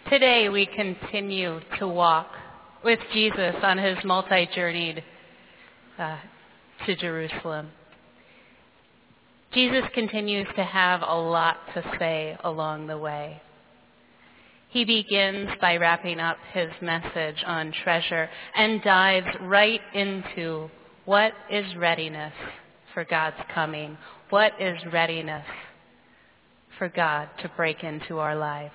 Today we continue to walk with Jesus on his multi-journeyed to Jerusalem. Jesus continues to have a lot to say along the way. He begins by wrapping up his message on treasure and dives right into what is readiness for God's coming, what is readiness for God to break into our lives.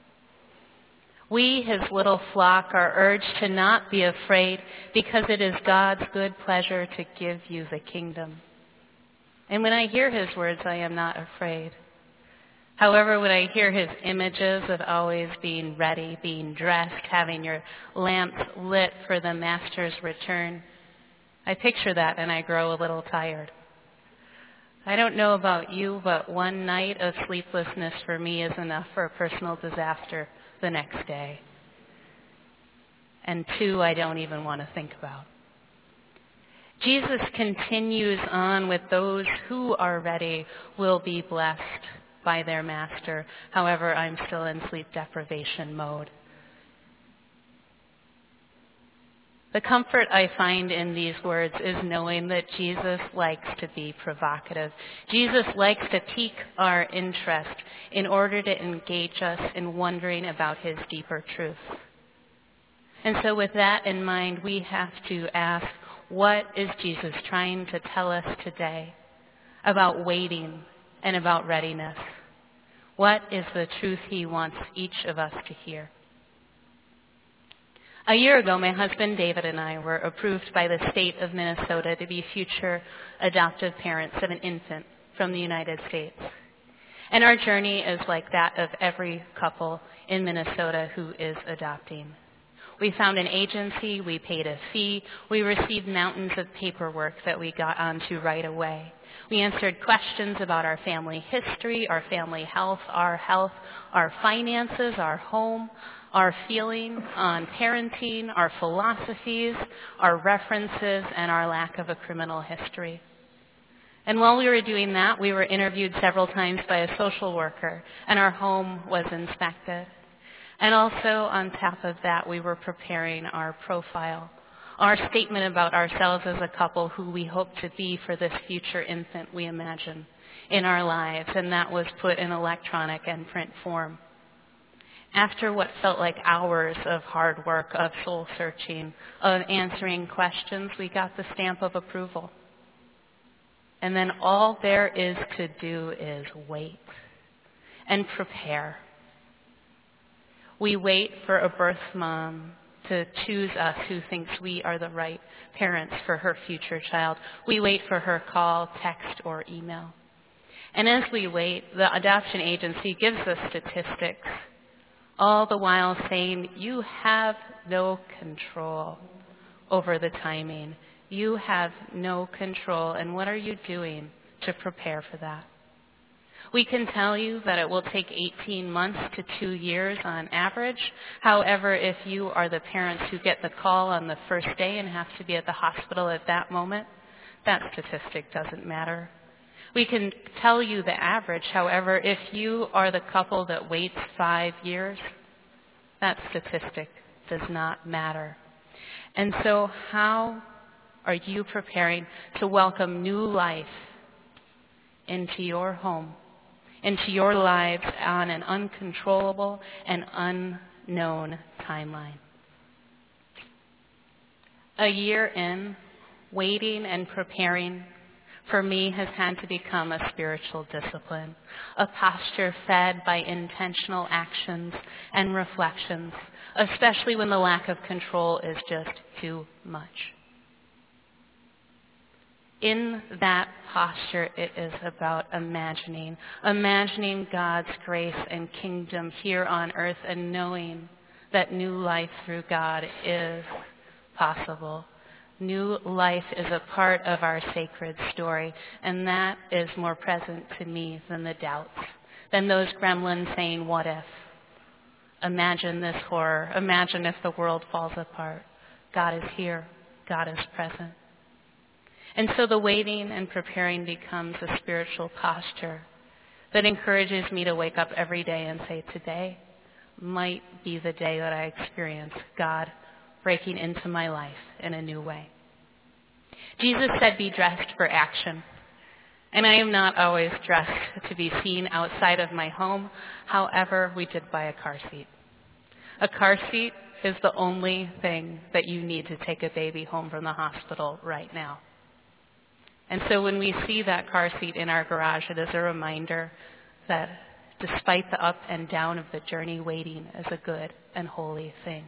We, his little flock, are urged to not be afraid because it is God's good pleasure to give you the kingdom. And when I hear his words, I am not afraid. However, when I hear his images of always being ready, being dressed, having your lamps lit for the master's return, I picture that and I grow a little tired. I don't know about you, but one night of sleeplessness for me is enough for a personal disaster the next day. And two, I don't even want to think about. Jesus continues on with those who are ready will be blessed by their master. However, I'm still in sleep deprivation mode. The comfort I find in these words is knowing that Jesus likes to be provocative. Jesus likes to pique our interest in order to engage us in wondering about his deeper truth. And so with that in mind, we have to ask, what is Jesus trying to tell us today about waiting and about readiness? What is the truth he wants each of us to hear? A year ago, my husband David and I were approved by the state of Minnesota to be future adoptive parents of an infant from the United States. And our journey is like that of every couple in Minnesota who is adopting. We found an agency, we paid a fee, we received mountains of paperwork that we got onto right away. We answered questions about our family history, our family health, our finances, our home, our feeling on parenting, our philosophies, our references, and our lack of a criminal history. And while we were doing that, we were interviewed several times by a social worker, and our home was inspected. And also, on top of that, we were preparing our profile, our statement about ourselves as a couple who we hope to be for this future infant we imagine in our lives, and that was put in electronic and print form. After what felt like hours of hard work, of soul searching, of answering questions, we got the stamp of approval. And then all there is to do is wait and prepare. We wait for a birth mom to choose us who thinks we are the right parents for her future child. We wait for her call, text, or email. And as we wait, the adoption agency gives us statistics, all the while saying, you have no control over the timing. You have no control, and what are you doing to prepare for that? We can tell you that it will take 18 months to 2 years on average. However, if you are the parents who get the call on the first day and have to be at the hospital at that moment, that statistic doesn't matter. We can tell you the average. However, if you are the couple that waits 5 years, that statistic does not matter. And so how are you preparing to welcome new life into your home, into your lives on an uncontrollable and unknown timeline? A year in, waiting and preparing for me has had to become a spiritual discipline, a posture fed by intentional actions and reflections, especially when the lack of control is just too much. In that posture, it is about imagining God's grace and kingdom here on earth and knowing that new life through God is possible. New life is a part of our sacred story, and that is more present to me than the doubts, than those gremlins saying, what if? Imagine this horror. Imagine if the world falls apart. God is here. God is present. And so the waiting and preparing becomes a spiritual posture that encourages me to wake up every day and say, today might be the day that I experience God breaking into my life in a new way. Jesus said, be dressed for action. And I am not always dressed to be seen outside of my home. However, we did buy a car seat. A car seat is the only thing that you need to take a baby home from the hospital right now. And so when we see that car seat in our garage, it is a reminder that despite the up and down of the journey, waiting is a good and holy thing.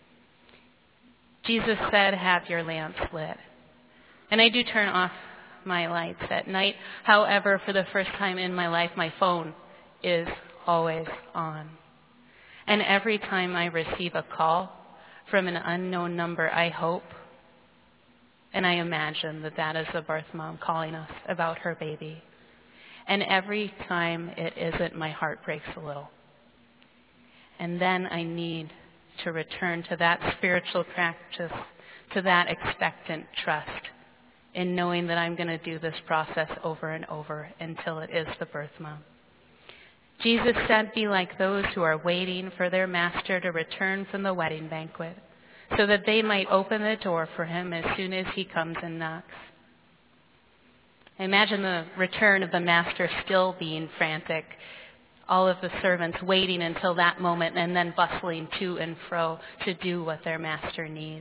Jesus said, have your lamps lit. And I do turn off my lights at night. However, for the first time in my life, my phone is always on. And every time I receive a call from an unknown number, I hope and I imagine that that is the birth mom calling us about her baby. And every time it isn't, my heart breaks a little. And then I need to return to that spiritual practice, to that expectant trust in knowing that I'm going to do this process over and over until it is the birth mom. Jesus said, be like those who are waiting for their master to return from the wedding banquet, so that they might open the door for him as soon as he comes and knocks. Imagine the return of the master still being frantic, all of the servants waiting until that moment and then bustling to and fro to do what their master needs.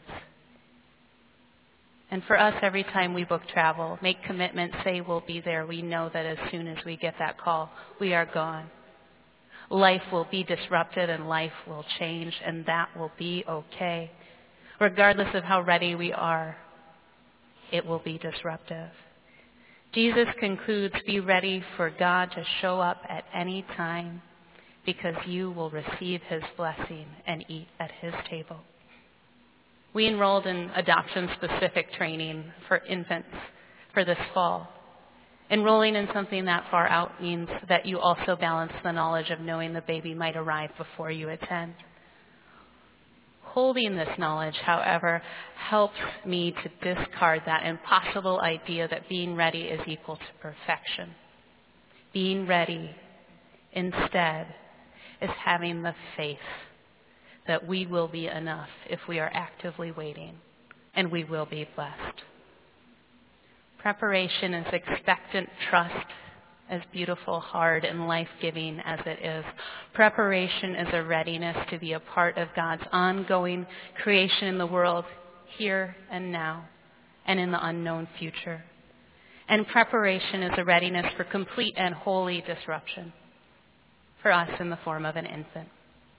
And for us, every time we book travel, make commitments, say we'll be there, we know that as soon as we get that call, we are gone. Life will be disrupted and life will change, and that will be okay. Regardless of how ready we are, it will be disruptive. Jesus concludes, be ready for God to show up at any time because you will receive his blessing and eat at his table. We enrolled in adoption-specific training for infants for this fall. Enrolling in something that far out means that you also balance the knowledge of knowing the baby might arrive before you attend. Holding this knowledge, however, helps me to discard that impossible idea that being ready is equal to perfection. Being ready, instead, is having the faith that we will be enough if we are actively waiting, and we will be blessed. Preparation is expectant trust, as beautiful, hard, and life-giving as it is. Preparation is a readiness to be a part of God's ongoing creation in the world, here and now, and in the unknown future. And preparation is a readiness for complete and holy disruption, for us in the form of an infant.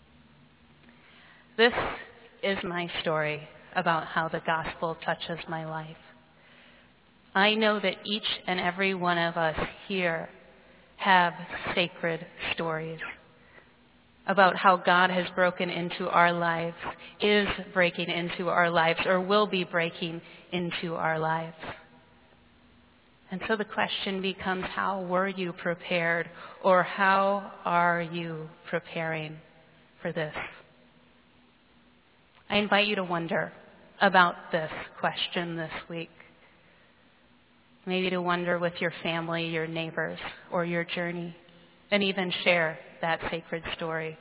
This is my story about how the gospel touches my life. I know that each and every one of us here have sacred stories about how God has broken into our lives, is breaking into our lives, or will be breaking into our lives. And so the question becomes, how were you prepared, or how are you preparing for this? I invite you to wonder about this question this week. Maybe to wonder with your family, your neighbors, or your journey, and even share that sacred story.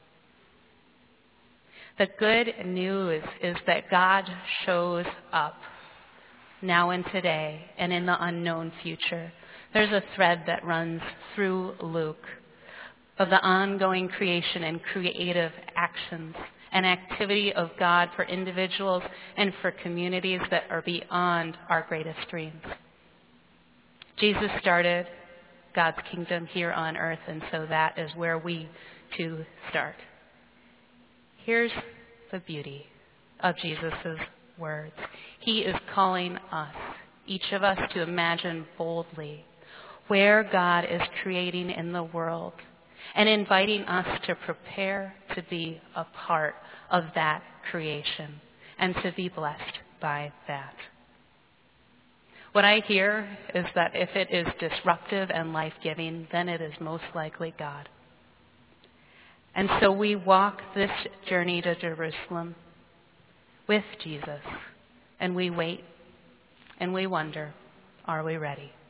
The good news is that God shows up now and today and in the unknown future. There's a thread that runs through Luke of the ongoing creation and creative actions and activity of God for individuals and for communities that are beyond our greatest dreams. Jesus started God's kingdom here on earth, and so that is where we too start. Here's the beauty of Jesus' words. He is calling us, each of us, to imagine boldly where God is creating in the world and inviting us to prepare to be a part of that creation and to be blessed by that. What I hear is that if it is disruptive and life-giving, then it is most likely God. And so we walk this journey to Jerusalem with Jesus, and we wait, and we wonder, are we ready?